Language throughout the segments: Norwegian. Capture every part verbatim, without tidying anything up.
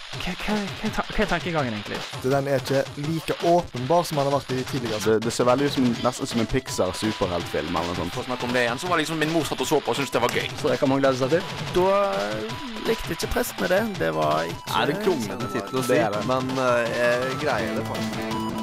Hva, hva, hva, ta- hva er tankegangen egentlig? Den er ikke like åpenbar som den har vært i tidligere. Det, det ser veldig ut som, nesten som en Pixar superheltfilm eller noe sånt. For å snakke om det igjen, så var liksom min mor satt og så på og syntes det var gøy. Så det kan man glede seg til. Da likte ikke prestene det. Det var ikke... Er det kronglende tittel å si, men uh, jeg greier det faktisk.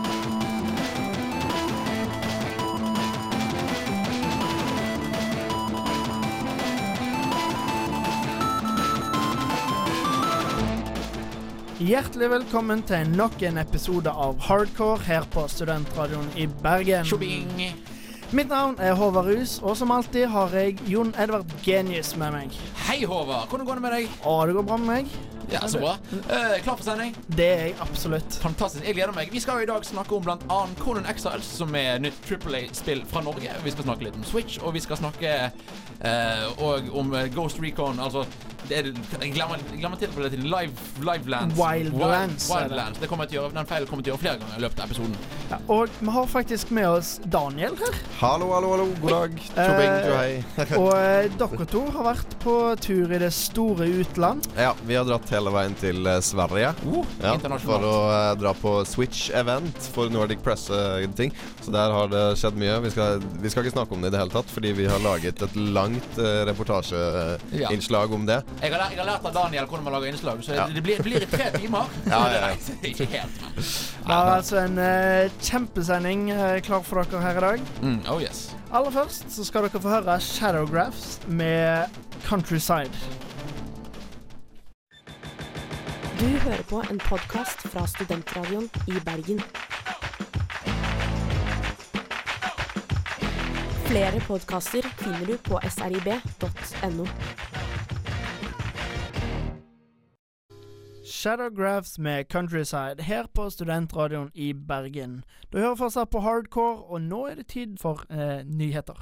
Hjertelig velkommen til nok en episode av Hardcore her på Studentradioen i Bergen. Tjobing! Mitt navn er Håvard Rus, og som alltid har jeg Jon Edvard Genius med meg. Hei Håvard, hvordan går det med deg? Å, det går bra med meg. Ja, så bra. Uh, klar for sending? Det er jeg absolutt. Fantastisk, jeg gleder meg. Vi skal jo i dag snakke om blant annet Conan Exiles, som er nytt triple A-spill fra Norge. Vi skal snakke litt om Switch, og vi skal snakke uh, og om Ghost Recon, altså det er, jeg glemmer, jeg glemmer til på det til Live, Livelands. Wildlands. Wild, Wildlands. Det kommer jeg til å gjøre, den feilen kommer jeg til å gjøre flere ganger i løpet av episoden. Ja, og vi har faktisk med oss Daniel her. Hallo, hallo, hallo. God dag. Tjobing, tjohei. Og uh, dere to har vært på tur i det store utland. Ja, vi har dratt hele veien til uh, Sverige. Uh, ja, for å uh, dra på Switch-event for Nordic Press-ting. Uh, Så der har det skjedd mye. Vi skal, vi skal ikke snakke om det i det hele tatt, fordi vi har laget et langt uh, reportasjeinnslag uh, om det. Jeg har, lært, jeg har lært av Daniel hvordan man lager innslag, så ja. det, blir, det blir i tre timer. Ja, ja, ja. Det er ikke helt, men. Det er altså en uh, kjempesending uh, klar for dere her i dag. Mm, oh yes. Aller først så skal dere få høre Shadowgraphs med Countryside. Du hører på en podcast fra Studentradioen i Bergen. Flere podcaster finner du på s r i b punktum n o. Shadowgraphs med Countryside her på Studentradioen i Bergen. Du hører fortsatt på Hardcore, og nå er det tid for eh, nyheter.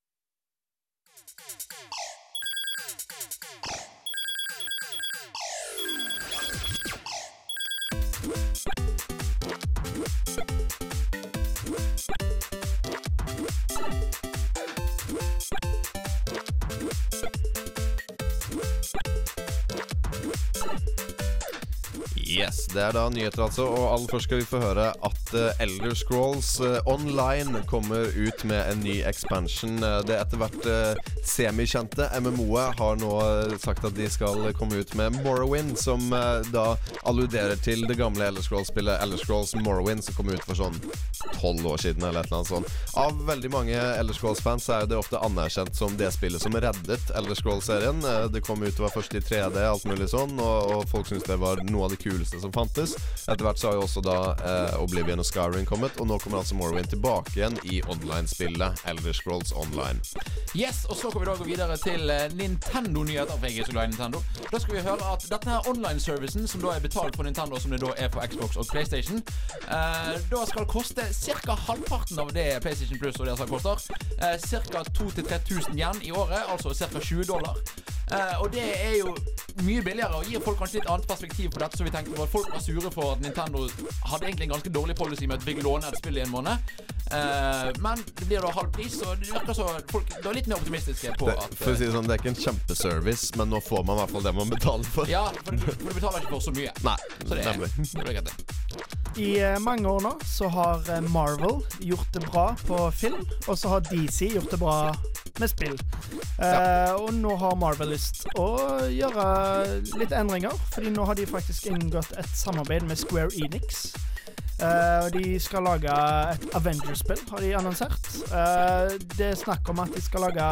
Yes, det er da nyheter altså, og aller først skal vi få høre at uh, Elder Scrolls uh, Online kommer ut med en ny expansion. Uh, det etter hvert uh, semikjente M M O-et har nå uh, sagt at de skal komme ut med Morrowind, som uh, da alluderer til det gamle Elder Scrolls-spillet Elder Scrolls Morrowind, som kom ut for sånn tolv år siden eller et eller annet sånt. Av veldig mange Elder Scrolls-fans er det ofte anerkjent som det spillet som reddet Elder Scrolls-serien. Uh, det kom ut, det var først i tre D, alt mulig sånn, og, og folk synes det var noe av det kule som fantes. Etter hvert så har jo også da eh, Oblivion og Skyrim kommet, og nå kommer altså Morrowind tilbake igjen i online-spillet Elder Scrolls Online. Yes, og så kommer vi da gå videre til eh, Nintendo-nyheter, for jeg er så glad i Nintendo. Da skal vi høre at denne her online-servicen, som da er betalt for Nintendo, som det da er for Xbox og PlayStation, eh, da skal koste cirka halvparten av det PlayStation Plus og det som koster. Eh, cirka to til tre tusen yen i året, altså cirka tjue dollar. Eh, og det er jo mye billigere og gir folk kanskje litt annet perspektiv på dette, så vi tenkte at folk var sure for at Nintendo hadde egentlig en ganske dårlig policy med at vi fikk låne et spill i en måned. Uh, men det blir da halv pris, og det virker så folk da er litt mer optimistiske på det, at For å si det sånn, det er ikke en kjempeservice, men nå får man i hvert fall det man betaler for. Ja, for, for du betaler ikke for så mye. Nei, så det, nemlig. Det blir greit det. I uh, mange år nå så har uh, Marvel gjort det bra på film, og så har D C gjort det bra med spill. Uh, ja. Og nå har Marvel lyst å gjøre litt endringer, fordi nå har de faktisk inngått et samarbeid med Square Enix. Uh, de skal lage et Avengers-spill, har de annonsert. Uh, det er snakk om at de skal lage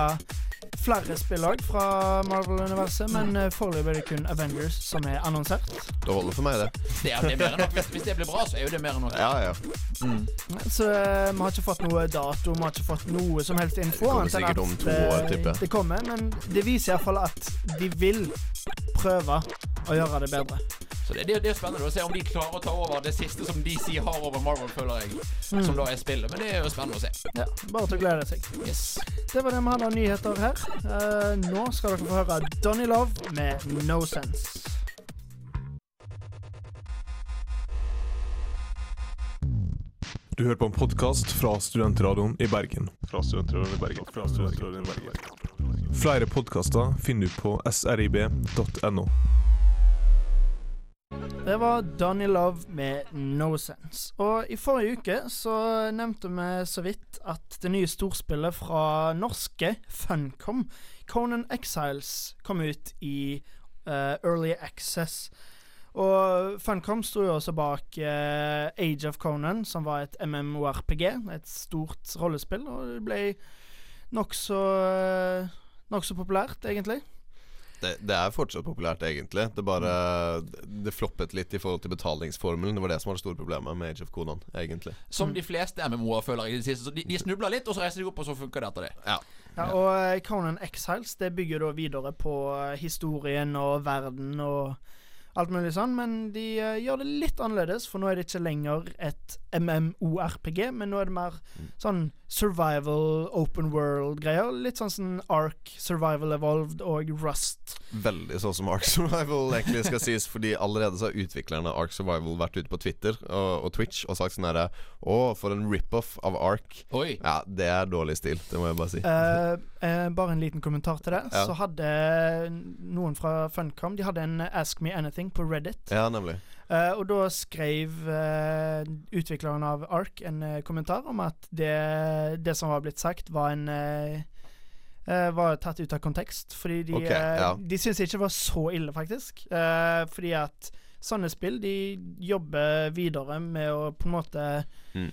flere spill også fra Marvel-universet, men uh, foreløpig er det kun Avengers som er annonsert. Det holder for meg det. Det er, det er mer enn nok. Hvis, hvis det blir bra, så er jo det mer enn nok. Ja, ja. Mm. Så uh, vi har ikke fått noe dato, vi har ikke fått noe som helst info. Det kommer sikkert om to år, tipper jeg. Det kommer, men det viser i hvert fall at de vil prøve å gjøre det bedre. Så det, det, det er spennende å se om de klarer å ta over det siste som D C har over Marvel, føler jeg, mm. som da er spillet. Men det er jo spennende å se. Ja, bare til å glede seg. Yes. Det var det vi hadde av nyheter her. Uh, nå skal dere få høre Donny Love med No Sense. Du hører på en podcast fra Studentradioen i Bergen. Fra Studentradioen i Bergen. Fra Studentradioen i Bergen. Flere podcaster finner du på s r i b punktum n o. Det var Donny Love med No Sense. Og i forrige uke så nevnte vi så vidt at det nye storspillet fra norske Funcom, Conan Exiles, kom ut i uh, Early Access. Og Funcom sto jo også bak uh, Age of Conan, som var et MMORPG, et stort rollespill, og det ble nokså uh, nokså populært, egentlig. Det, det er fortsatt populært, egentlig. Det bare Det floppet litt i forhold til betalingsformelen. Det var det som var det store problemet med Age of Conan, egentlig. Som de fleste M M O-er føler i det siste. Så de, de snubler litt, og så reiser de opp, og så funker det etter det. Ja. Ja, og Conan Exiles, det bygger da videre på historien og verden og alt mulig sånn, men de uh, gjør det litt annerledes, for nå er det ikke lenger et MMORPG, men nå er det mer sånn survival, open world-greier. Litt sånn som Ark, Survival Evolved og Rust. Veldig sånn som Ark Survival egentlig skal sies, fordi allerede så har utviklerne av Ark Survival vært ute på Twitter og, og Twitch og sagt sånn herre: å, for en rip-off av Ark. Oi. Ja, det er dårlig stil, det må jeg bare si. Uh, uh, bare en liten kommentar til det. Ja. Så hadde noen fra Funcom, de hadde en Ask Me Anything på Reddit. Ja, nemlig. Uh, og da skrev uh, utvikleren av Ark en uh, kommentar om at det, det som var blitt sagt var en uh, uh, var tatt ut av kontekst. Fordi de, Ok, ja. uh, de syntes ikke det var så ille, faktisk. Uh, fordi at sånne spill, de jobber videre med å på en måte mm.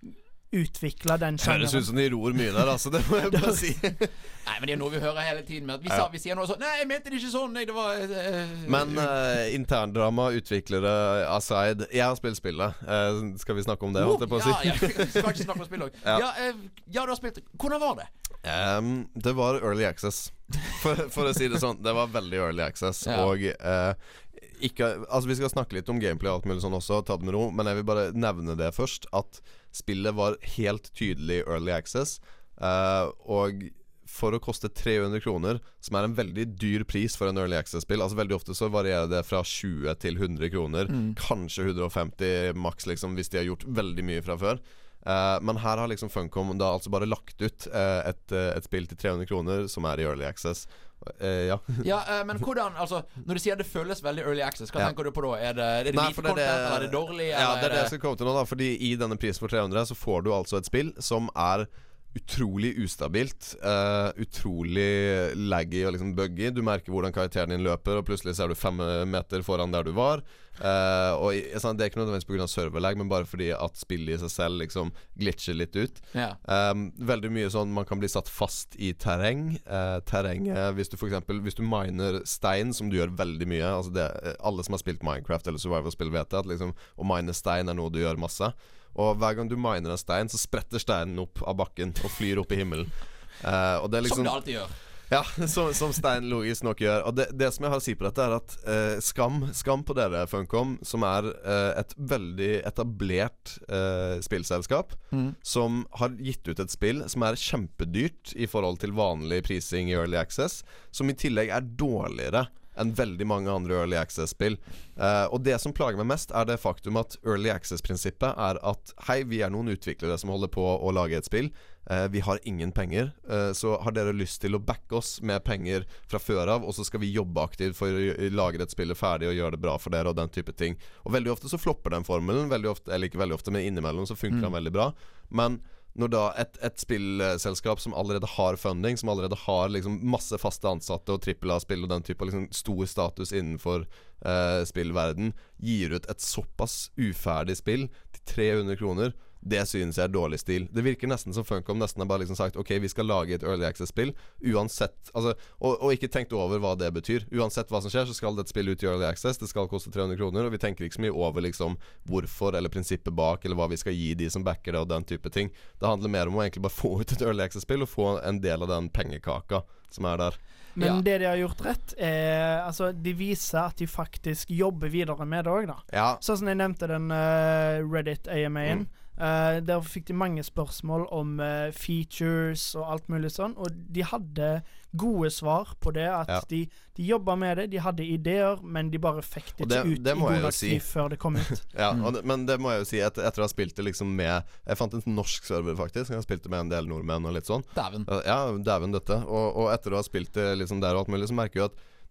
utvikle den sjangeren. Høres ut som de ror mye der, altså. Det må jeg bare si. Nei, men det er noe vi hører hele tiden med at vi, Ja. sa, vi sier noe sånn: nei, jeg mente det ikke sånn, nei, det var uh, Men uh, interndrama, utviklere aside, jeg har spilt spillet. Uh, skal vi snakke om det, holdt jeg på å si? Ja, ja, vi skal ikke snakke om spill også. Ja. Ja, uh, ja, du har spilt. Hvordan var det? Um, det var early access, for, for å si det sånn. Det var veldig early access. Ja. Og uh, ikke, altså vi skal snakke litt om gameplay og alt mulig sånn også, ta det med ro, men jeg vil bare nevne det først, at spillet var helt tydelig early access. uh, Og for å koste tre hundre kroner, som er en veldig dyr pris for en early access-spill. Altså veldig ofte så varierer det fra tjue til hundre kroner, Mm. kanskje hundre og femti maks, liksom, hvis de har gjort veldig mye fra før. Uh, men her har liksom Funcom da altså bare lagt ut uh, et, uh, et spill til tre hundre kroner som er i early access. Uh, ja. Ja, uh, men hvordan, altså når du sier det føles veldig early access, hva Ja. tenker du på da? Er det, er det Nei, lite for det er content, det- eller er det dårlig? Ja, eller det er det jeg skal komme til nå, da. Fordi i denne prisen for tre hundre så får du altså et spill som er utrolig ustabilt, uh, utrolig laggy og liksom buggy. Du merker hvordan karakteren din løper, og plutselig så er du fem meter foran der du var. Uh, og i, sånn, Det er ikke nødvendigvis pga. serverlag, men bare fordi at spillet i seg selv liksom glitcher litt ut. Ja. Um, veldig mye sånn man kan bli satt fast i terreng. Uh, terrenget, hvis du for eksempel Hvis du miner stein, som du gjør veldig mye. Altså det, alle som har spilt Minecraft eller survival-spill vet at liksom, å mine stein er noe du gjør masse. Og hver gang du miner en stein, så spretter steinen opp av bakken og flyr opp i himmelen. Uh, og det er liksom, Som det alltid gjør. Ja, som, som stein logisk nok gjør. Og det, det som jeg har å si på dette, er at uh, skam, skam på dere, Funcom, som er uh, et veldig etablert uh, spillselskap, Mm. som har gitt ut et spill som er kjempedyrt i forhold til vanlig prising i Early Access, som i tillegg er dårligere enn veldig mange andre Early Access-spill. Uh, og det som plager meg mest, er det faktum at Early Access-prinsippet er at hei, vi er noen utviklere som holder på å lage et spill. Uh, vi har ingen penger, uh, så har dere lyst til å backe oss med penger fra før av, og så skal vi jobbe aktivt for å lage et spill ferdig og gjøre det bra for dere, og den type ting. Og veldig ofte så flopper den formelen, veldig ofte, eller ikke veldig ofte, men innimellom så funker Mm. den veldig bra. Men når da et, et spillselskap som allerede har funding, som allerede har liksom masse faste ansatte og trippel A-spill og den type liksom stor status innenfor eh, spillverden, gir ut et såpass uferdig spill til tre hundre kroner, det synes jeg er dårlig stil. Det virker nesten som Funcom nesten har bare liksom sagt ok, vi skal lage et early access-spill uansett, altså, og, og ikke tenkt over hva det betyr. Uansett hva som skjer, så skal det et spill ut i early access. Det skal koste tre hundre kroner, og vi tenker ikke så mye over liksom hvorfor eller prinsippet bak, eller hva vi skal gi de som backer det, og den type ting. Det handler mer om å egentlig bare få ut et early access-spill og få en del av den pengekaka som er der. Men Ja. det de har gjort rett, er altså, de viser at de faktisk jobber videre med det òg, da. Ja, Sånn som jeg nevnte den uh, Reddit A M A-en. Mm. Uh, der fikk de mange spørsmål om uh, features og alt mulig sånn, og de hadde gode svar på det. At Ja. de, de jobba med det, de hadde ideer, men de bare fikk det Og det- ikke ut det i må jeg god jo nok si. tid før det kom ut. ja Mm. og det, men det må jeg jo si et, etter å ha spilt det liksom med Jeg fant en norsk server faktisk. Jeg har spilt det med en del nordmenn og litt sånn. Dæven. Ja, dæven dette. Og, og etter å ha spilt det liksom der og alt mulig, så merker jeg at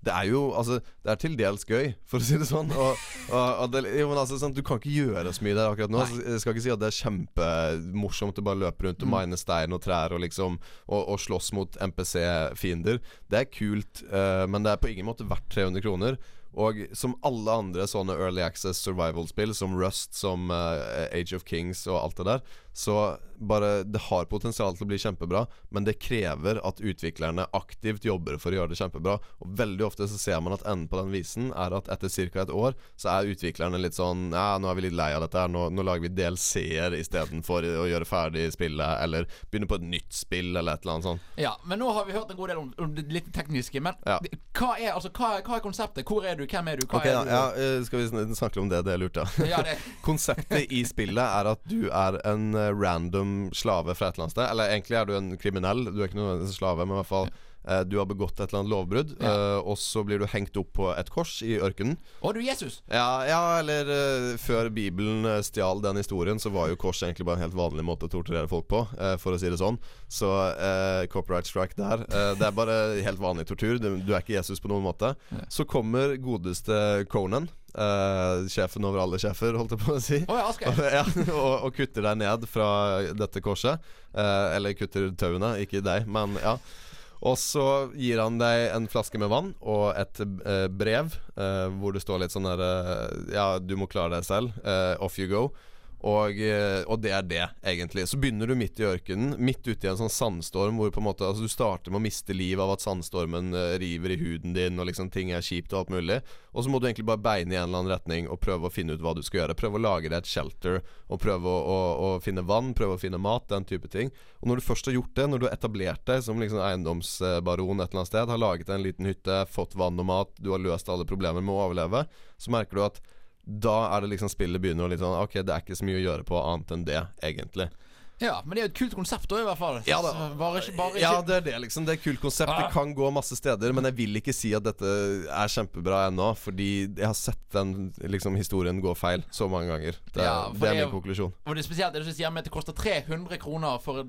det er jo, altså, det er til dels gøy, for å si det sånn. Og, og, og det, jo, men altså, sånn, du kan ikke gjøre så mye der akkurat nå. Altså, jeg skal ikke si at det er kjempemorsomt å bare løpe rundt og mine stein og trær og liksom, og, og slåss mot N P C-fiender. Det er kult, uh, men det er på ingen måte verdt tre hundre kroner. Og som alle andre sånne early access survival-spill, som Rust, som uh, Age of Kings og alt det der, så bare, det har potensial til å bli kjempebra, men det krever at utviklerne aktivt jobber for å gjøre det kjempebra. Og veldig ofte så ser man at enden på den visen er at etter cirka et år så er utviklerne litt sånn, ja, nå er vi litt lei av dette her, nå, nå lager vi D L C-er i stedet for å gjøre ferdig spillet, eller begynne på et nytt spill, eller et eller annet sånt. Ja, men nå har vi hørt en god del om, om det litt tekniske, men ja. hva, er, altså, hva, hva er konseptet? Hvor er du? Hvem er du? Hva okay, er du? Ja, ja, skal vi snakke om det? Det er lurt, ja. Ja, det. Konseptet i spillet er at du er en random slave fra et eller annet sted. Eller egentlig er du en kriminell. Du er ikke noen slave, men i hvert fall eh, du har begått et eller annet lovbrudd, ja. eh, og så blir du hengt opp på et kors i ørkenen. Å, du er Jesus? Ja, ja eller eh, før Bibelen eh, stjal den historien, så var jo kors egentlig bare en helt vanlig måte å torturere folk på, eh, for å si det sånn. Så eh, copyright strike der. Eh, det er bare helt vanlig tortur. Du, du er ikke Jesus på noen måte. Ja. Så kommer godeste Conan, Uh, sjefen over alle sjefer, holdt jeg på å si. Oh, ja, okay. ja, og, og kutter deg ned fra dette korset. uh, Eller kutter tauene, ikke deg, men ja. Og så gir han deg en flaske med vann og et uh, brev uh, hvor det står litt sånn der uh, ja, du må klare deg selv, uh, off you go. Og, og det er det, egentlig. Så begynner du midt i ørkenen, midt ute i en sånn sandstorm, hvor på en måte, altså du starter med å miste liv av at sandstormen uh, river i huden din, og liksom ting er kjipt og alt mulig. Og så må du egentlig bare beine i en eller annen retning og prøve å finne ut hva du skal gjøre. Prøve å lage deg et shelter, og prøve å, å, å finne vann, prøve å finne mat, den type ting. Og når du først har gjort det, når du har etablert deg som liksom eiendomsbaron et eller annet sted, har laget deg en liten hytte, fått vann og mat, du har løst alle problemer med å overleve, så merker du at da er det liksom spillet begynner å litt sånn, ok, det er ikke så mye å gjøre på annet enn det, egentlig. Ja, men det er jo et kult konsept da, i hvert fall. Ja, da, bare ikke, bare ikke. ja det er det liksom. Det er et kult konsept. Det kan gå masse steder, men jeg vil ikke si at dette er kjempebra ennå, fordi jeg har sett den liksom, historien gå feil så mange ganger. Det, ja, det er det, min konklusjon. Og det er spesielt det du sier med at det koster tre hundre kroner for,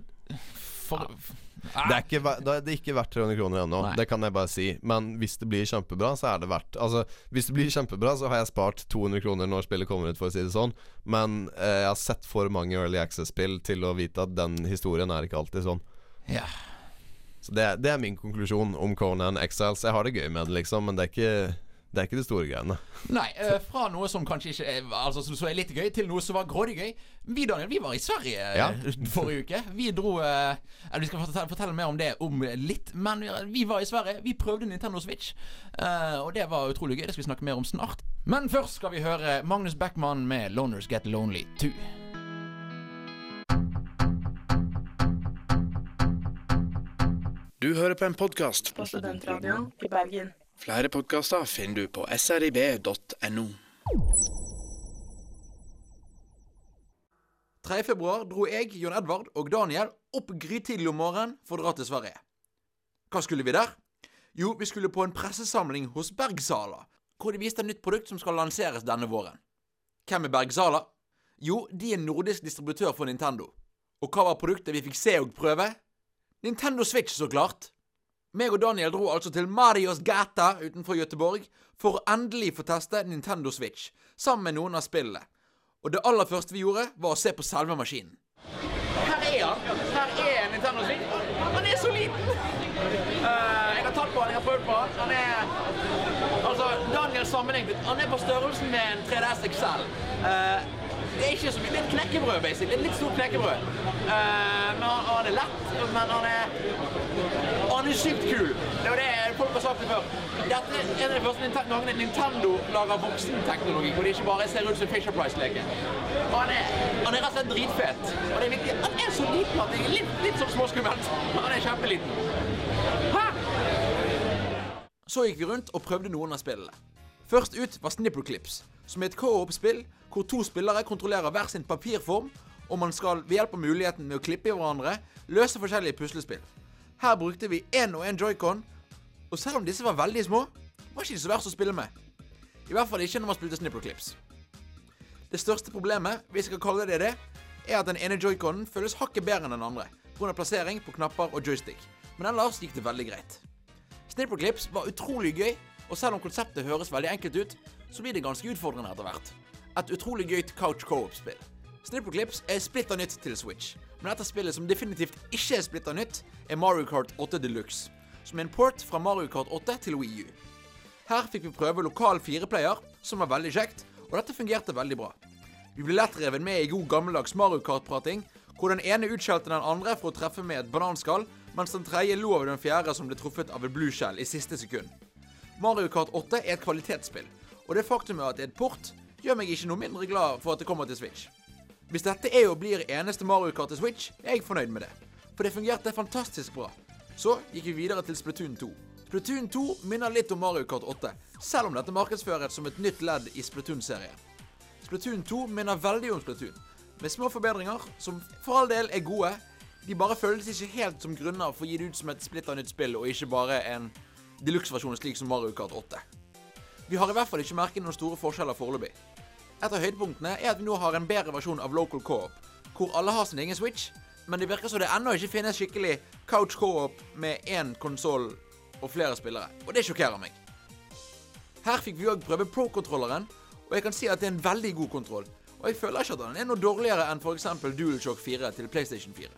for ja. Det er, ikke, det er ikke verdt tre hundre kroner ennå. Det kan jeg bare si. Men hvis det blir kjempebra, så er det verdt. Altså, hvis det blir kjempebra, så har jeg spart to hundre kroner når spillet kommer ut, for å si det sånn. Men eh, jeg har sett for mange Early Access-spill til å vite at den historien er ikke alltid sånn. Ja. Så det, det er min konklusjon om Conan Exiles. Jeg har det gøy med det, liksom, men det er ikke Det er ikke de store greiene. Nei, uh, fra noe som kanskje ikke er, altså, så er litt gøy, til noe som var grådig gøy. Vi, Daniel, vi var i Sverige ja. forrige uke. Vi dro uh, eller vi skal fortelle, fortelle mer om det om litt. Men vi, vi var i Sverige. Vi prøvde Nintendo Switch, uh, og det var utrolig gøy. Det skal vi snakke mer om snart. Men først skal vi høre Magnus Beckmann med Loners Get Lonely to. Du hører på en podcast på Studentradioen i Bergen. Flere podcaster finner du på srib punktum no. tredje februar dro jeg, Jon Edvard og Daniel opp grytidlig om morgenen for å dra til Sverige. Hva skulle vi der? Jo, vi skulle på en pressesamling hos Bergsala, hvor de viste et nytt produkt som skal lanseres denne våren. Hvem er Bergsala? Jo, de er en nordisk distributør for Nintendo. Og hva var produktet vi fikk se og prøve? Nintendo Switch, så klart. Meg og Daniel dro altså til Marios Gata utenfor Göteborg for å endelig få teste Nintendo Switch, sammen med noen av spillene. Og det aller første vi gjorde, var å se på selve maskinen. Her er han. Her er Nintendo Switch. Han er så liten! Uh, jeg har tatt på han, jeg har prøvd på han. Han er... Altså, Daniel sammenlignet. Han er på størrelsen med en tre D S X L. Uh, det er ikke så mye. Det er et knekkebrød, basically. Et litt stort knekkebrød. Uh, men han, han er lett, men han er... Han er sykt kul. Det var det folk har sagt det før. Dette er en av de første gangene Nintendo lager voksenteknologi, hvor det ikke bare ser ut som Fisher Price-leken. Og han er, han er rett og slett dritfet. Og det er viktig. Han er så liten at det er litt, litt som småskummelt. Han er kjempeliten. Hæ? Så gikk vi rundt og prøvde noen av spillene. Først ut var Snipperclips, som er et co-op-spill hvor to spillere kontrollerer hver sin papirform, og man skal ved hjelp av muligheten med å klippe i hverandre løse forskjellige puslespill. Her brukte vi en og en Joy-Con, og selv om disse var veldig små, var ikke de så verst å spille med. I hvert fall ikke når man spilte Snipperclips. Det største problemet, hvis jeg kan kalle det det, er at den ene Joy-Conen føles hakket bedre enn den andre, på grunn av plassering på knapper og joystick. Men ellers gikk det veldig greit. Snipperclips var utrolig gøy, Og selv om konseptet høres veldig enkelt ut, så blir det ganske utfordrende etter hvert. Et utrolig gøyt couch co-op-spill. Snipperclips er splitter nytt til Switch, men dette spillet som definitivt ikke er splitter nytt, er Mario Kart åtte Deluxe, som er en port fra Mario Kart åtte til Wii U. Her fikk vi prøve lokal fireplayer, som var veldig kjekt, og dette fungerte veldig bra. Vi ble lett revet med i god gammeldags Mario Kart-prating, hvor den ene utskjelte den andre for å treffe med et bananskall, mens den tredje lo av den fjerde som ble truffet av et blue shell i siste sekund. Mario Kart åtte er et kvalitetsspill, og det faktumet at det er et port, gjør meg ikke noe mindre glad for at det kommer til Switch. Hvis dette er og blir eneste Mario Kart til Switch, er jeg fornøyd med det, for det fungerte fantastisk bra. Så gikk vi videre til Splatoon to. Splatoon to minner litt om Mario Kart åtte, selv om dette markedsføres som et nytt ledd i Splatoon-serien. Splatoon to minner veldig om Splatoon, med små forbedringer, som for all del er gode. De bare føles ikke helt som grunner for å gi det ut som et splitter nytt spill, og ikke bare en deluxe-versjon slik som Mario Kart åtte. Vi har i hvert fall ikke merket noen store forskjeller foreløpig. Et av høydepunktene er at vi nå har en bedre versjon av Local Co-op, hvor alle har sin egen Switch, men det virker som det ennå ikke finnes skikkelig couch co-op med én konsol og flere spillere, og det sjokkerer meg. Her fikk vi også prøve Pro-kontrolleren, og jeg kan si at det er en veldig god kontroll, og jeg føler ikke at den er noe dårligere enn for eksempel DualShock fire til PlayStation fire.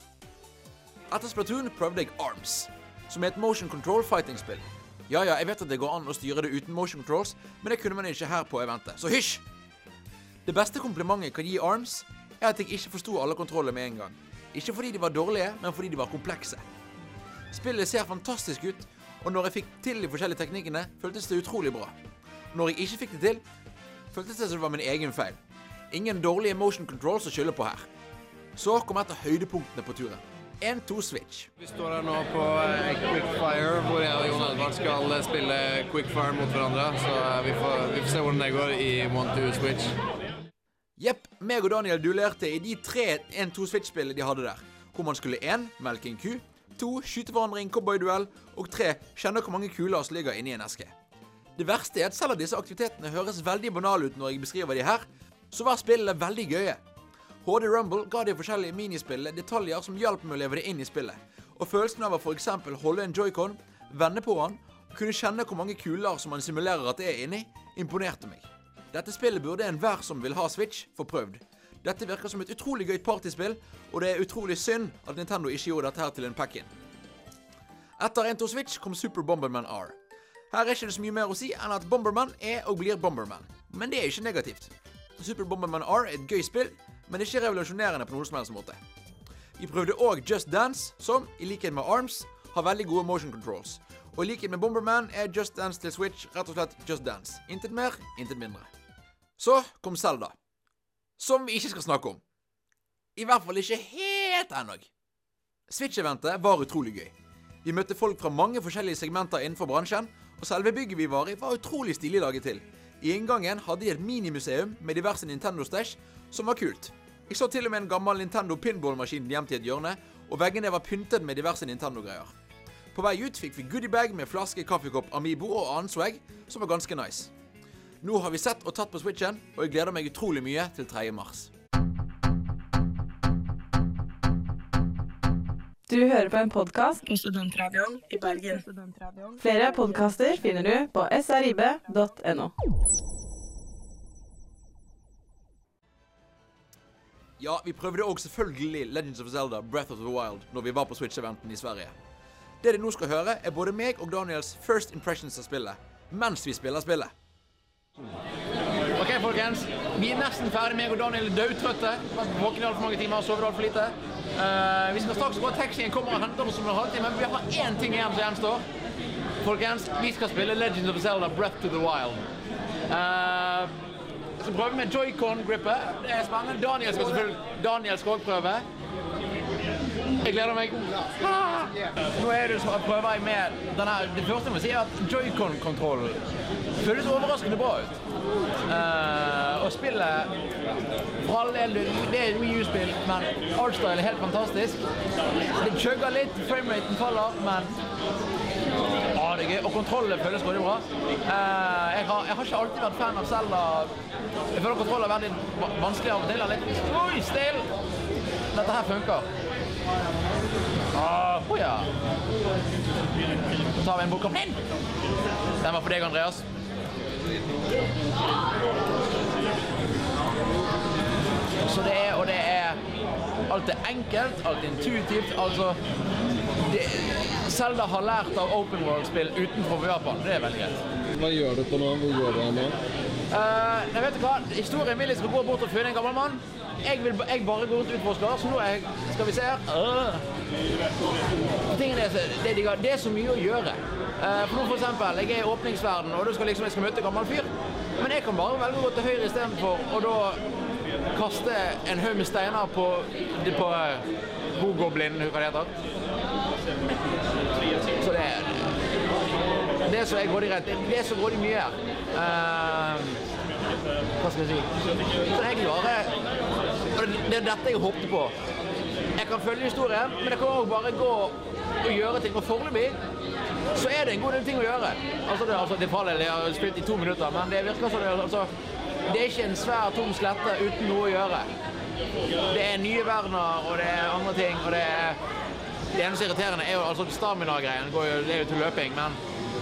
Etter Splatoon prøvde jeg ARMS, som er et motion control fighting-spill. Ja, ja, jeg vet at det går an å styre det uten motion controls, men det kunne man ikke her på eventet, så hysj! Det beste komplimentet jeg kan gi ARMS er at jeg ikke forstod alle kontroller med en gang. Ikke fordi de var dårlige, men fordi de var komplekse. Spillet ser fantastisk ut, og når jeg fikk til de forskjellige teknikkene, føltes det utrolig bra. Når jeg ikke fikk det til, føltes det som det var min egen feil. Ingen dårlige motion controls å skylde på her. Så kom et av høydepunktene på turen. en to Switch. Vi står her nå på Quickfire, hvor jeg og Jon Edvard skal spille Quickfire mot hverandre, så vi får, vi får se hvordan det går i one two Switch. Jepp, meg og Daniel duellerte i de tre en to Switch-spillene de hadde der, hvor man skulle en, melke en ku, to, skyte hverandre i en cowboyduell, og tre, kjenne hvor mange kuler som ligger inne i en eske. Det verste er at selv at disse aktivitetene høres veldig banale ut når jeg beskriver de her, så var spillene veldig gøye. H D Rumble ga de forskjellige minispillene detaljer som hjalp med å leve det inn i spillet, og følelsen av å for eksempel holde en Joy-Con, vende på den, og kunne kjenne hvor mange kuler som man simulerer at det er inni, imponerte meg. Dette spillet burde enhver som vil ha Switch få prøvd. Dette virker som et utrolig gøyt partyspill, og det er utrolig synd at Nintendo ikke gjorde dette her til en pack-in. Etter en to Switch kom Super Bomberman R. Her er ikke det så mye mer å si enn at Bomberman er og blir Bomberman, men det er ikke negativt. Super Bomberman R er et gøy spill, men ikke revolusjonerende på noen som helst måte. Vi prøvde også Just Dance, som, i likhet med ARMS, har veldig gode motion controls. Og i likhet med Bomberman er Just Dance til Switch rett og slett Just Dance. Intet mer, intet mindre. Så kom Zelda, som vi ikke skal snakke om. I hvert fall ikke helt ennå. Switch-eventet var utrolig gøy. Vi møtte folk fra mange forskjellige segmenter innenfor bransjen, og selve bygget vi var i var utrolig stilig laget til. I inngangen hadde de et minimuseum med diverse Nintendo-stash, som var kult. Jeg så til og med en gammel Nintendo pinball-maskin gjemt i et hjørne, og veggene var pyntet med diverse Nintendo-greier. På vei ut fikk vi goodiebag med flaske, kaffekopp, Amiibo og annen swag, som var ganske nice. Nå har vi sett og tatt på Switchen, og jeg gleder meg utrolig mye til tredje mars. Du hører på en podcast på Studentradioen i Bergen. Flere podcaster finner du på s r i b punktum n o. Ja, vi prøvde også selvfølgelig Legends of Zelda Breath of the Wild når vi var på Switch-eventen i Sverige. Det de nå skal høre er både meg og Daniels first impressions av spillet, mens vi spiller spillet. Ok, folkens. Vi er nesten ferdig. Meg og Daniel er dødtrøtte. Våkne i alt for mange timer, sover alt for lite. Uh, vi skal straks gå, taxien kommer og henter oss om en halvtime, men vi har én ting igjen som gjenstår. Folkens, vi skal spille Legends of Zelda Breath of the Wild. Uh, så prøver vi med Joy-Con-grippet. Det er spennende. Daniel skal selvfølgelig Daniel skal også prøve. Jeg gleder meg. Ah! Nå er det så prøver jeg med denne. Det første jeg må si er at Joy-Con-kontrollen føles overraskende bra ut. Uh, og spillet, for all del, det er et Wii U-spill, men artstyle er helt fantastisk. Det chugger litt, frameraten faller, men ah, det er gøy. Og kontrollen føles veldig bra. Uh, jeg, har, jeg har ikke alltid vært fan av Zelda. Jeg føler kontrollen er veldig vanskelig av og til. Litt oi, still! Dette her funker. Åh, oh ja. Så tar vi en bokkopp inn. Den var for deg, Andreas. Så det er, og det er alt er enkelt, alt er intuitivt, altså det, Zelda har lært av open world-spill utenfor Japan, det er veldig greit. Hva gjør du på nå? Hvor går du nå? Uh, jeg vet ikke hva, historien vil jeg skal gå bort og finne en gammel mann. Jeg vil jeg bare gå rundt utforsker, så nå er, skal vi se her. Uh. Tingene er, det, det, det er så mye å gjøre. Uh, for nå for eksempel, jeg er i åpningsverden, og da skal liksom, jeg skal møte en gammel fyr. Men jeg kan bare velge å gå til høyre i stedet for, og da kaste en høy med steiner på, på uh, Bogoblin, hva det heter. Så det er det er så jeg går i rett. Det er så grådig mye her. Uh, hva skal jeg si? Så jeg bare det er dette jeg håpte på. Jeg kan følge historien, men jeg kan også bare gå og gjøre ting. Og foreløpig så er det en god del ting å gjøre. Altså det, altså, det faller, jeg har spilt i to minutter, men det virker som det altså, det er ikke en svær tom slette uten noe å gjøre. Det er nye verdener, og det er andre ting, og det er det eneste irriterende er jo, altså stamina-greien går jo, det er jo til løping, men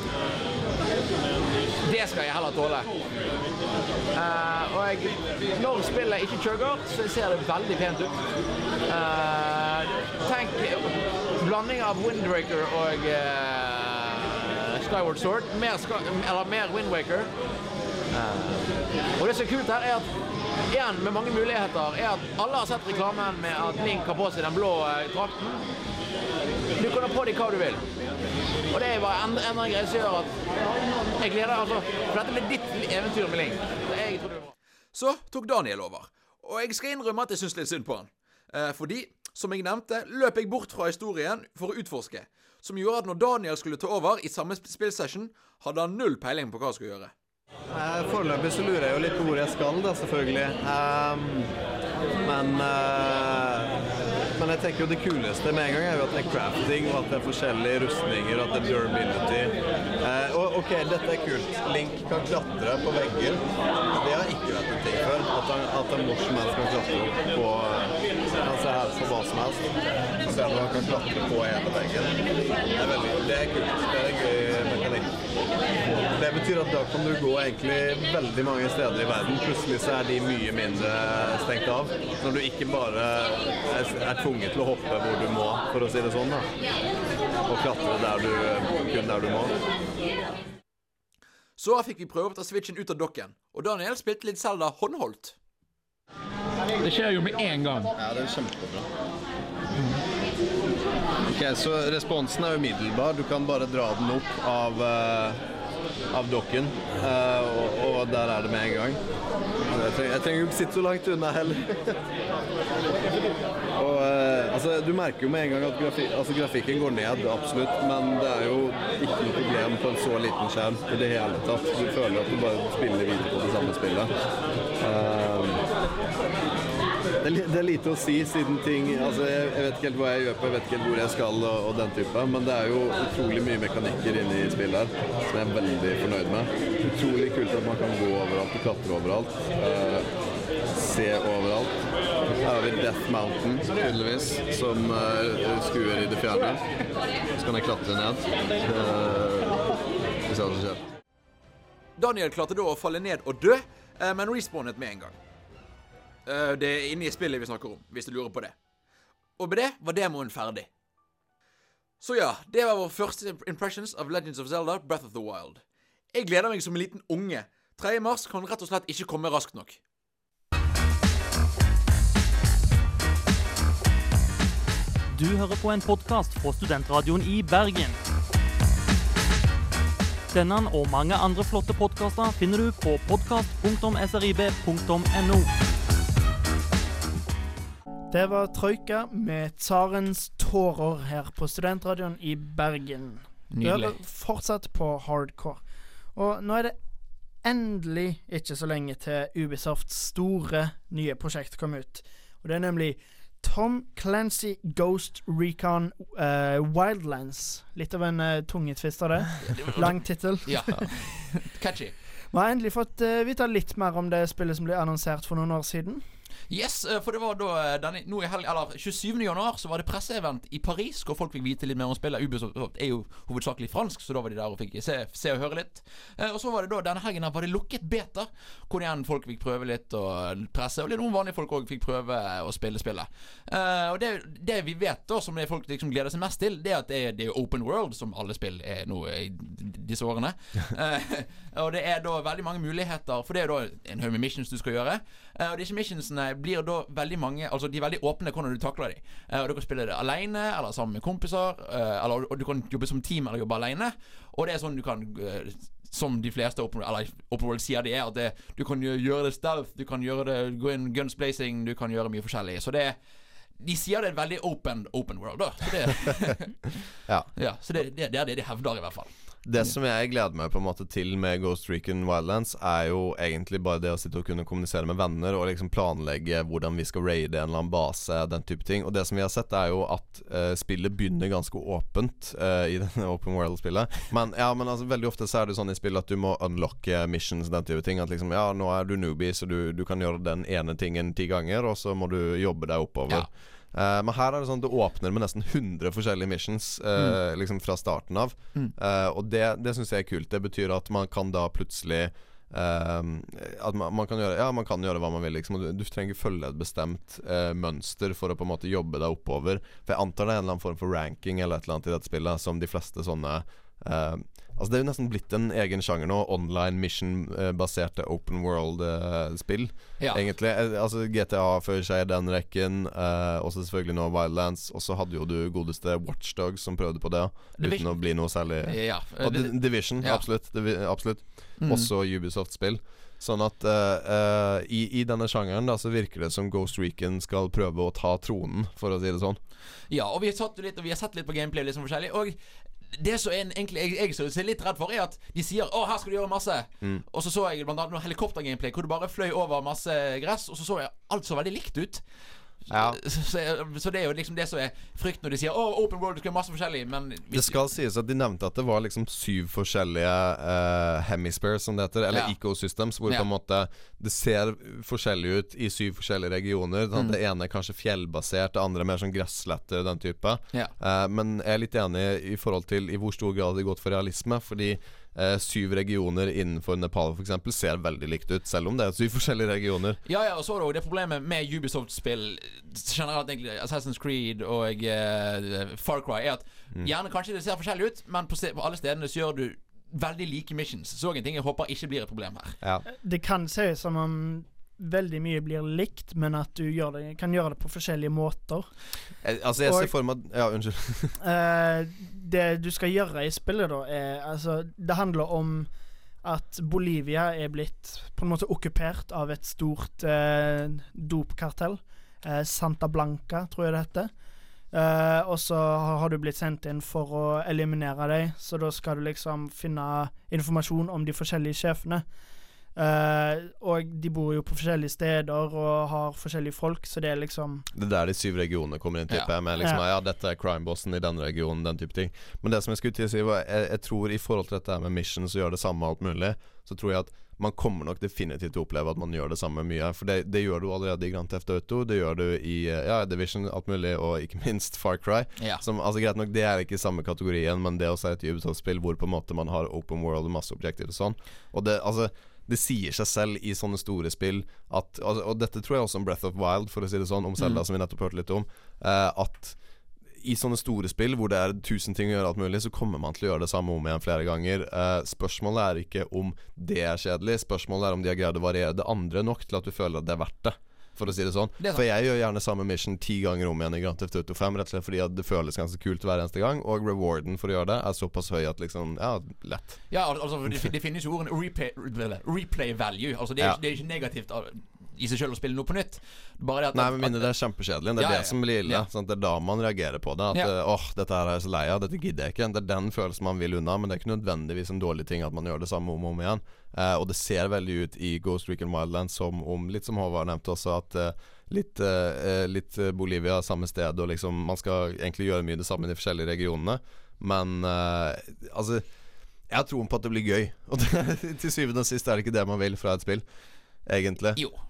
det skal jeg heller tåle. Uh, og jeg, når spillet ikke chugger, så ser det veldig pent ut. Uh, tenk blanding av Wind Waker og uh, Skyward Sword, mer, eller mer Wind Waker. Uh, og det som er kult her er at, igjen med mange muligheter, er at alle har sett reklamen med at Link har på seg den blå uh, trakten. Du kan ha på deg hva du vil. Og det er bare en, en greie som gjør at jeg gleder altså, for dette blir ditt eventyr med Link. Jeg tror det var. Så tok Daniel over. Og jeg skal innrømme at jeg synes litt synd på han. Eh, fordi, som jeg nevnte, løp jeg bort fra historien for å utforske. Som gjorde at når Daniel skulle ta over i samme spillsession, hadde han null peiling på hva han skulle gjøre. Eh, foreløpig så lurer jeg jo litt på hvor jeg skal da, selvfølgelig. Um, men... Uh, Men jeg tenker jo det kuleste med en gang er jo at det er crafting, og at det er forskjellige rustninger, og at det er durability. Eh, og ok, dette er kult. Link kan klatre på vegger. Det har ikke vært en ting før. At, han, at en hvor som helst kan klatre opp på, kan se her på hva som helst. Så ser du han kan klatre på hele veggen. Det er, veldig, det er kult. Det er en gøy mekanikk. Det betyr at da kan du gå egentlig veldig mange steder i verden. Plutselig så er de mye mindre stengt av. Når du ikke bare er, er tvunget til å hoppe hvor du må, for å si det sånn da. Og klatre der du, kun der du må. Så fikk vi prøve å ta switchen ut av dokken, og Daniel spilte litt Zelda håndholdt. Det skjer jo med en gang. Ja, det er kjempebra. Ok, så responsen er umiddelbar. Du kan bare dra den opp av, uh, av dokken, uh, og, og der er det med en gang. Jeg trenger, jeg trenger jo ikke sitte så langt unna heller. Og, uh, altså, du merker jo med en gang at grafi altså, grafikken går ned, absolutt, men det er jo ikke noe problem på en så liten skjerm i det hele tatt. Du føler at du bare spiller videre på det samme spillet. Uh, Det er, det er lite å si siden ting, altså jeg, jeg vet ikke helt hva jeg gjør på, jeg vet ikke helt hvor jeg skal og, og den type, men det er jo utrolig mye mekanikker inne i spillet her, som jeg er veldig fornøyd med. Utrolig kult at man kan gå overalt og klatre overalt, uh, se overalt. Her har vi Death Mountain, tydeligvis, som uh, skuer i det fjerne. Så kan jeg klatre ned. Uh, vi ser hva som skjer. Daniel klarte da å falle ned og dø, uh, men respawnet med en gang. Det er inne i spillet vi snakker om, hvis du lurer på det. Og med det var demoen ferdig. Så ja, det var vår første impressions of Legends of Zelda Breath of the Wild. Jeg gleder meg som en liten unge. tredje mars kan rett og slett ikke komme raskt nok. Du hører på en podcast fra Studentradioen i Bergen. Denne og mange andre flotte podcaster finner du på podcast punktum s r i b punktum n o. Det var Troika med Tsarens tårer her på Studentradioen i Bergen. Du hører fortsatt på hardcore. Og nå er det endelig ikke så lenge til Ubisofts store nye prosjekt kom ut. Og det er nemlig Tom Clancy Ghost Recon uh, Wildlands. Litt av en uh, tungetvister det. Lang titel. Ja, catchy. Vi har endelig fått uh, vite litt mer om det spillet som ble annonsert for noen år siden. Yes, for det var da denne, nå i helg, eller tjuesyvende januar så var det presseevent i Paris, hvor folk fikk vite litt mer om spillet. Ubisoft er jo hovedsakelig fransk, så da var de der og fikk se, se og høre litt. Eh, og så var det da, denne helgen her var det lukket beta, hvor igjen folk fikk prøve litt og presse, og litt noen vanlige folk også fikk prøve å spille spillet. Eh, og det, det vi vet da, som det folk liksom gleder seg mest til, det er at det er, det er open world, som alle spill er nå i disse årene. Eh, og det er da veldig mange muligheter, for det er da en haug med missions du skal gjøre. Uh, og disse missionsene blir da veldig mange, altså de er veldig åpne hvordan du takler dem. Uh, og du kan spille det alene, eller sammen med kompiser, uh, eller og du kan jobbe som team eller jobbe alene. Og det er sånn du kan, uh, som de fleste open, eller open world sier det er, at det, du kan gjøre det stealth, du kan gjøre det, gå inn guns blazing, du kan gjøre mye forskjellig. Så det er de sier det er veldig open, open world da. Så det, ja. Ja, så det, det, det er det de hevder i hvert fall. Det som jeg gleder meg på en måte til med Ghost Recon Wildlands er jo egentlig bare det å sitte og kunne kommunisere med venner og liksom planlegge hvordan vi skal raide en eller annen base, den type ting. Og det som vi har sett er jo at uh, spillet begynner ganske åpent uh, i denne open world-spillet. Men ja, men altså veldig ofte så er det sånn i spillet at du må unlocke missions, den type ting. At liksom, ja, nå er du newbie, så du, du kan gjøre den ene tingen ti ganger, og så må du jobbe deg oppover. Ja. Uh, men her er det sånn at det åpner med nesten hundre forskjellige missions uh, mm. liksom fra starten av. Mm. Uh, og det, det synes jeg er kult. Det betyr at man kan da plutselig uh, At man, man kan gjøre Ja, man kan gjøre hva man vil liksom. du, du trenger følge et bestemt uh, mønster for å på en måte jobbe deg oppover. For jeg antar det er en eller annen form for ranking eller et eller annet i dette spillet, som de fleste sånne uh, Altså det er jo nesten blitt en egen sjanger nå, online mission-baserte open world-spill, uh, ja. Egentlig. Altså G T A fører seg i den rekken, uh, også selvfølgelig nå Wildlands, og så hadde jo du godeste Watch Dogs som prøvde på det, Division. Uten å bli noe særlig. Ja. Og Division, ja. absolutt, Divi absolutt. Mm. Også Ubisoft-spill. Sånn at uh, uh, i, i denne sjangeren da, så virker det som Ghost Recon skal prøve å ta tronen, for å si det sånn. Ja, og vi har, satt litt, og vi har sett litt på gameplay litt sånn forskjellig, og det som en, egentlig jeg, jeg så er litt redd for er at de sier å, her skal du gjøre masse mm. og så så jeg blant annet noe helikoptergameplay hvor du bare fløy over masse gress, og så så jeg alt så veldig likt ut. Ja. Så, så, så det er jo liksom det som er frykt når de sier åh, open world, du skal gjøre masse forskjellig, men det skal sies at de nevnte at det var liksom syv forskjellige uh, hemispheres som det heter, eller ja. ecosystems, hvor ja. på en måte det ser forskjellig ut i syv forskjellige regioner. Sånn, mm. Det ene er kanskje fjellbasert, det andre er mer sånn gressletter, den type ja. uh, men jeg er litt enig i forhold til i hvor stor grad det har gått for realisme, fordi Uh, syv regioner innenfor Nepal for eksempel ser veldig likt ut, selv om det er syv forskjellige regioner. Ja, ja, og så er det jo det problemet med Ubisoft-spill generelt, egentlig Assassin's Creed og uh, Far Cry, er at mm. gjerne kanskje det ser forskjellig ut, men på, på alle stedene så gjør du veldig like missions. Så en ting jeg håper ikke blir et problem her. Ja. Det kan se ut som om veldig mye blir likt, men at du gjør det, kan gjøre det på forskjellige måter. Jeg, altså jeg og, ser for meg Ja, unnskyld. uh, det du skal gjøre i spillet da er, altså, det handler om at Bolivia er blitt på en måte okkupert av et stort uh, dopkartell. Uh, Santa Blanca, tror jeg det heter. Uh, og så har, har du blitt sendt inn for å eliminere deg, så da skal du liksom finne informasjon om de forskjellige sjefene. Uh, og de bor jo på forskjellige steder og har forskjellige folk, så det er liksom det er der de syv regionene kommer inn, type ja. Med liksom, ja. ja, dette er crime-bossen i denne regionen, den type ting. Men det som jeg skulle til å si var, jeg, jeg tror i forhold til dette med missions og gjør det samme alt mulig, så tror jeg at man kommer nok definitivt til å oppleve at man gjør det samme mye. For det, det gjør du allerede i Grand Theft Auto, det gjør du i ja, Division, alt mulig, og ikke minst Far Cry. Ja. Som, altså greit nok, det er ikke i samme kategorien, men det også er et Ubisoft-spill hvor på en måte man har open world og masse objekter og sånn. Og det, altså det sier seg selv i sånne store spill at, altså, og dette tror jeg også om Breath of Wild, for å si det sånn, om Zelda, mm. som vi nettopp hørte litt om, uh, at i sånne store spill hvor det er tusen ting å gjøre alt mulig, så kommer man til å gjøre det samme om igjen flere ganger. uh, Spørsmålet er ikke om det er kjedelig, spørsmålet er om de har greid å variere det andre nok til at du føler at det er verdt det, for å si det sånn. Det for jeg gjør gjerne samme mission ti ganger om igjen i Grand Theft Auto fem, rett og slett fordi at det føles ganske kult hver eneste gang, og rewarden for å gjøre det er såpass høy at liksom, ja, lett. Ja, altså, det, det finnes jo ord replay, replay value, altså det er, ja. det er ikke negativt i seg selv å spille noe på nytt. Bare det at, Nei, men minne det er kjempekjedelig. Det er ja, det ja, som blir ille. Ja. Sånn, det er da man reagerer på det. At ja. åh, oh, dette her er så lei av, dette gidder jeg ikke. Det er den følelsen man vil unna, men det er ikke nødvendigvis en dårlig ting at man gjør det samme om og om igjen. Uh, og det ser veldig ut i Ghost Recon Wildlands som om, litt som Håvard nevnte også, at uh, litt, uh, litt Bolivia samme sted, og liksom man skal egentlig gjøre mye det samme i de forskjellige regionene. Men uh, altså, jeg har troen på at det blir gøy. Og det, til syvende og sist er det ikke det man vil fra et spill, egentlig. Jo.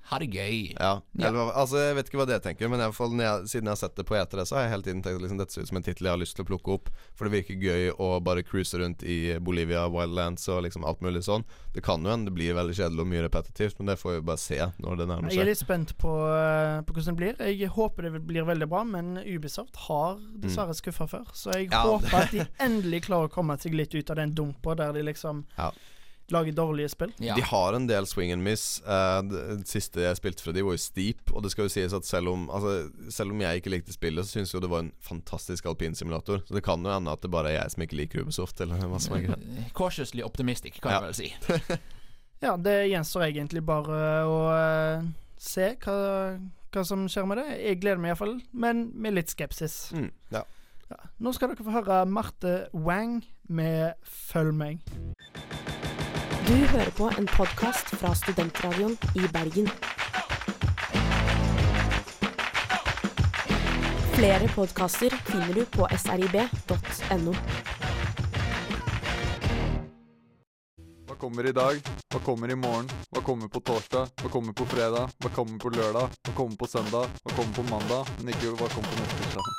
Ha det gøy. Ja, eller, altså jeg vet ikke hva det tenker, men i hvert fall når jeg, siden jeg har sett det på E tre, så har jeg hele tiden tenkt liksom, dette ser ut som en titel jeg har lyst til å plukke opp, for det virker gøy å bare cruise rundt i Bolivia, Wildlands og liksom alt mulig sånn. Det kan jo hende det blir veldig kjedelig og mye repetitivt, men det får vi bare se når det nærmer seg. Jeg er litt spent på, uh, på hvordan det blir. Jeg håper det blir veldig bra, men Ubisoft har dessverre mm. skuffet før, så jeg ja. håper at de endelig klarer å komme seg litt ut av den dumpa der de liksom ja. lager dårlige spill. Ja. De har en del swing and miss. uh, det, det siste jeg spilte fra de var jo Steep, og det skal jo sies at selv om, altså, selv om jeg ikke likte spillet, så synes jeg jo det var en fantastisk alpinsimulator. Så det kan jo hende at det bare er jeg som ikke liker Ubisoft, eller hva som er greit. Cautiously optimistic, kan ja. jeg vel si. Ja, det gjenstår egentlig bare å uh, se hva, hva som skjer med det. Jeg gleder meg i hvert fall, men med litt skepsis. Mm, ja. Ja. Nå skal dere få høre Marte Wang med Følg meg. Du hører på en podcast fra Studentradioen i Bergen. Flere podcaster finner du på s r i b punktum n o. Hva kommer i dag? Hva kommer i morgen? Hva kommer på torsdag? Hva kommer på fredag? Hva kommer på lørdag? Hva kommer på søndag? Hva kommer på mandag? Men ikke hva kommer på neste tirsdag.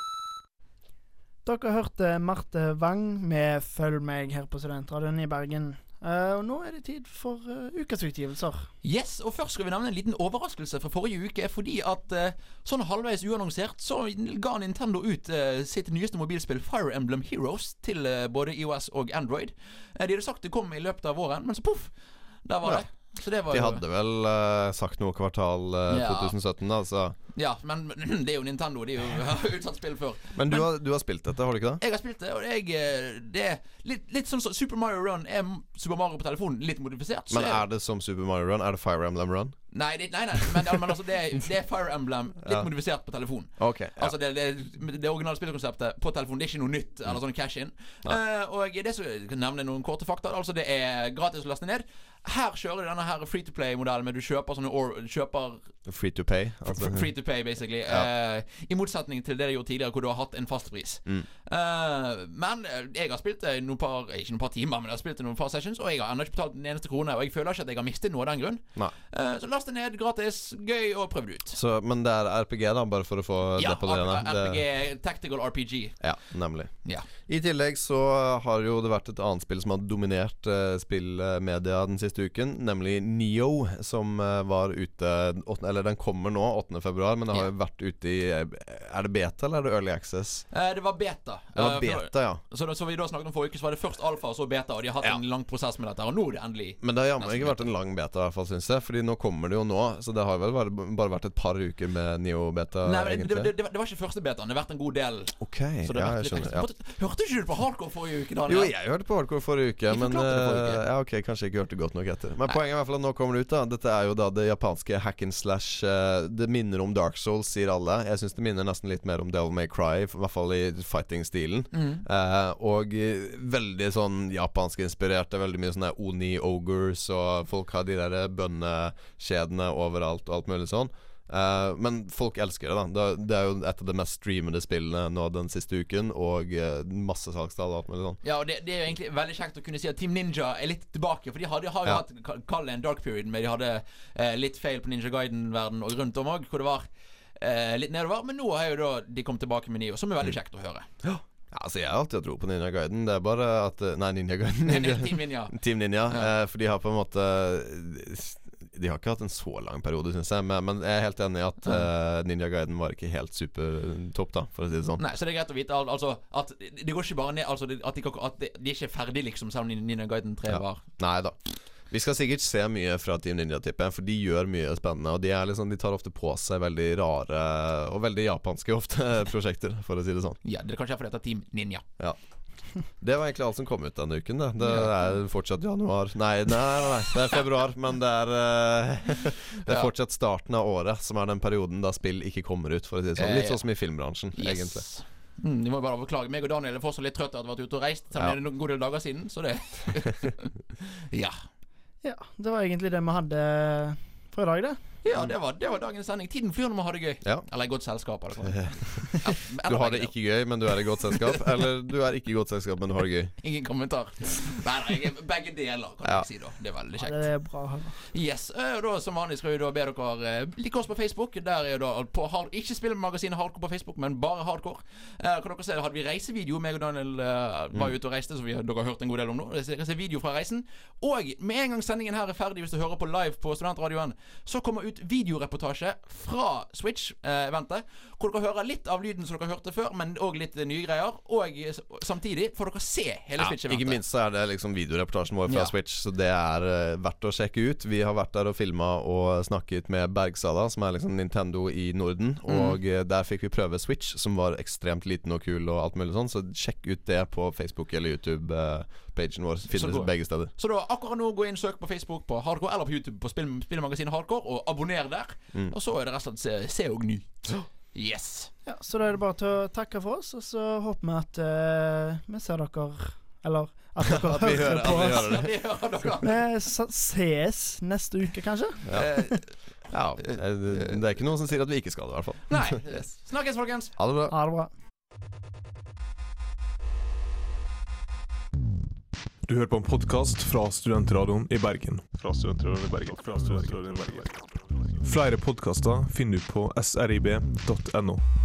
Dere hørte Marte Wang med Følg meg her på Studentradioen i Bergen. Uh, og nå er det tid for uh, ukesutgivelser. Yes, og først skal vi nevne en liten overraskelse fra forrige uke, fordi at uh, sånn halvveis uannonsert så ga Nintendo ut uh, sitt nyeste mobilspill Fire Emblem Heroes til uh, både iOS og Android. Uh, de hadde sagt det kom i løpet av våren, men så puff, der var ja. det. Så det var de jo... hadde vel uh, sagt noe kvartal uh, ja. tjue sytten da, så... Ja, men det er jo Nintendo, de har jo utsatt spill før. Men du, men har, du har spilt dette, har du ikke det? Jeg har spilt det, og jeg, det er litt, litt sånn som Super Mario Run er Super Mario på telefonen, litt modifisert. Men er det som Super Mario Run? Er det Fire Emblem Run? Nei, det, nei, nei men, men altså det er, det er Fire Emblem litt ja. modifisert på telefon. Ok, ja. Altså det, det, det originale spillkonseptet på telefon, det er ikke noe nytt eller sånn cash-in. uh, Og det så, jeg kan nevne noen korte fakta. Altså det er gratis å laste ned. Her kjører du denne her free-to-play-modellen, men du kjøper sånne or, kjøper free-to-pay altså. Free-to-pay, basically ja. uh, I motsetning til det de gjorde tidligere, hvor du har hatt en fast pris. mm. uh, Men jeg har spilt det noen par, ikke noen par timer, men jeg har spilt det noen par sessions, og jeg har ennå ikke betalt den eneste krone. Og jeg føler ikke at jeg har mistet noe av den grunn. uh, Så last det ned, gratis, gøy, og prøv det ut. Så, men det er R P G da, bare for å få ja, det på det rene? Ja, R P G, Tactical R P G. Ja, nemlig ja. I tillegg så har jo det vært et annet spill som har dominert uh, spillmedia den siste uken, nemlig Neo, som uh, var ute åttende, eller den kommer nå åttende februar, men det har jo yeah. vært ute i er det beta eller er det early access? Eh, det var beta. Det var beta, ja. Så, så vi da snakket om forrige uke, så var det først alfa og så beta, og de har hatt ja. en lang prosess med dette, og nå er det endelig. Men det har jammen ikke vært en lang beta i hvert fall, synes jeg, fordi nå kommer det jo nå, så det har vel bare, bare vært et par uker med Neo-beta. Nei, men det, det, det, det var ikke første betaen, det har vært en god del. Ok, så det ja, jeg skjønner ja. Hørte ikke du på Hardcore forrige uke, Daniel? Jo, jeg hørte på Hardcore forrige uke, men forrige uke. Ja, ok, kanskje jeg ikke hørte godt nok etter. Men Nei. Poenget er i hvert fall at nå kommer det ut da. Dette er jo da det japanske hack and slash. uh, Det minner om Dark Souls, sier alle. Jeg synes det minner nesten litt mer om Devil May Cry, i hvert fall i fighting-stilen. mm. uh, Og uh, veldig sånn japansk inspirert. Det er veldig mye sånne Oni-ogres, og folk har de der bønneskjedene overalt og alt mulig sånn. Uh, men folk elsker det da. Det er jo et av de mest streamede spillene nå den siste uken, og uh, masse salgstall og alt mulig sånn. Ja, og det, det er jo egentlig veldig kjekt å kunne si at Team Ninja er litt tilbake, for de hadde, har jo ja. hatt kall det en dark period, men de hadde uh, litt feil på Ninja Gaiden-verden og rundt om også, hvor det var uh, litt nedover. Men nå har jo da de kommet tilbake med Neo, som er veldig kjekt å høre. Ja. Ja, altså jeg har alltid tro på Ninja Gaiden. Det er bare at Nei, Ninja Gaiden Ninja. Team Ninja, Team Ninja ja. eh, For de har på en måte De har ikke hatt en så lang periode, synes jeg. Men, men jeg er helt enig i at eh, Ninja Gaiden var ikke helt supertopp da, for å si det sånn. Nei, så det er greit å vite altså, at det går ikke bare ned altså, at, de, at de, de er ikke ferdig liksom, selv om Ninja Gaiden tre ja. var. Nei da. Vi skal sikkert se mye fra Team Ninja-tippet, for de gjør mye spennende. Og de, er liksom, de tar ofte på seg veldig rare og veldig japanske ofte prosjekter, for å si det sånn. Ja, det er kanskje fordi det er Team Ninja. Ja. Det var egentlig alt som kom ut denne uken. Det, det er fortsatt januar. Nei, nei, nei, nei, det er februar. Men det er uh, Det er fortsatt starten av året som er den perioden da spill ikke kommer ut, for å si det sånn. Litt sånn som i filmbransjen, yes. egentlig. Mm, de må bare beklage. Meg og Daniel er fortsatt litt trøtt av at vi har vært ute og reist, selv om ja. det er noen gode dager siden, så det Ja. Ja, det var egentlig det vi hadde for i dag, det. Ja, det var, det var dagens sending. Tiden flyr når man har det gøy. Ja. Eller i godt selskap. Eller hva. Du har det ikke gøy, men du er i godt selskap. Eller du er ikke i godt selskap, men du har det gøy. Ingen kommentar. Nei, nei, begge deler, kan Ja. jeg si da. Det er veldig kjekt. Ja, det er bra å høre. Yes, og da som vanlig skal vi da be dere eh, like oss på Facebook. Der er da på hard, ikke spillmagasinet Hardcore på Facebook, men bare Hardcore. Eh, kan dere se, hadde vi reisevideo. Meg og Daniel eh, var ute og reiste, så vi, dere har hørt en god del om nå. Dere kan se video fra reisen. Og med en gang sendingen her er ferdig, hvis du hører på live på Studentradioen, så kommer ut videoreportasje fra Switch-eventet, eh, hvor dere hører litt av lyden som dere hørte før, men også litt nye greier. Og eh, samtidig får dere se hele Ja, Switch-eventet. ikke minst så er det liksom videoreportasjen vår fra Ja. Switch, så det er uh, verdt å sjekke ut. Vi har vært der og filmet og snakket med Bergsala, som er liksom Nintendo i Norden, og uh, der fikk vi prøve Switch, som var ekstremt liten og kul og alt mulig sånn, så sjekk ut det på Facebook eller YouTube-pagen vår. Finnes Så- begge steder. Så da akkurat nå gå inn, søk på Facebook på Hardcore eller på YouTube på spill, spillmagasinet Hardcore, og abonner der. Mm. Og så er det rett og slett se, se og nyt. Yes. Ja, så da er det bare til å takke for oss, og så håper vi at eh, vi ser dere, eller at dere At vi hører- hører på at vi oss. hører det. Vi hører dere. Vi sa- ses neste uke, kanskje? Ja. ja, det det er ikke noen som sier at vi ikke skal det, i hvert fall. Nei. Yes. Snakkes, folkens. Ha det bra. Ha det bra. Du hører på en podcast fra Studentradioen i Bergen. Fra Studentradioen i Bergen. Fra Studentradioen i Bergen. Flere podcaster finner du på s r i b punktum n o.